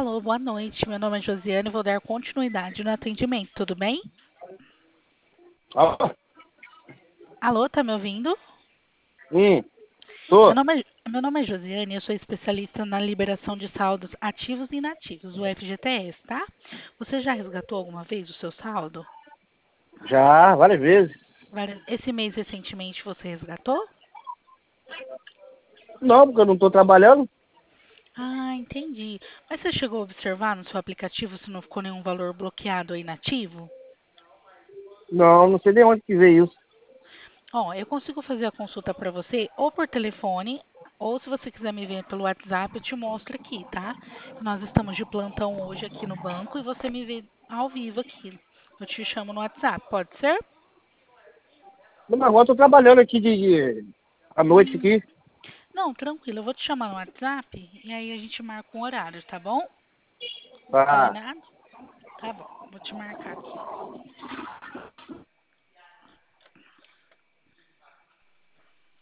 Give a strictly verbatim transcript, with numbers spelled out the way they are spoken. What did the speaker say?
Alô, boa noite. Meu nome é Josiane e vou dar continuidade no atendimento, tudo bem? Alô? Alô, tá me ouvindo? Hum, Meu tô. nome é, meu nome é Josiane e eu sou especialista na liberação de saldos ativos e inativos, o F G T S, tá? Você já resgatou alguma vez o seu saldo? Já, várias vezes. Várias- Esse mês recentemente você resgatou? Não, porque eu não tô trabalhando. Ah, entendi. Mas você chegou a observar no seu aplicativo se não ficou nenhum valor bloqueado ou inativo? Não, não sei nem onde que veio isso. Ó, eu consigo fazer a consulta para você ou por telefone, ou se você quiser me ver pelo WhatsApp, eu te mostro aqui, tá? Nós estamos de plantão hoje aqui no banco e você me vê ao vivo aqui. Eu te chamo no WhatsApp, pode ser? Mas agora eu tô trabalhando aqui de, de à noite Hum, aqui. não, tranquilo, eu vou te chamar no WhatsApp e aí a gente marca um horário, tá bom? Tá. Combinado? Tá bom, vou te marcar aqui.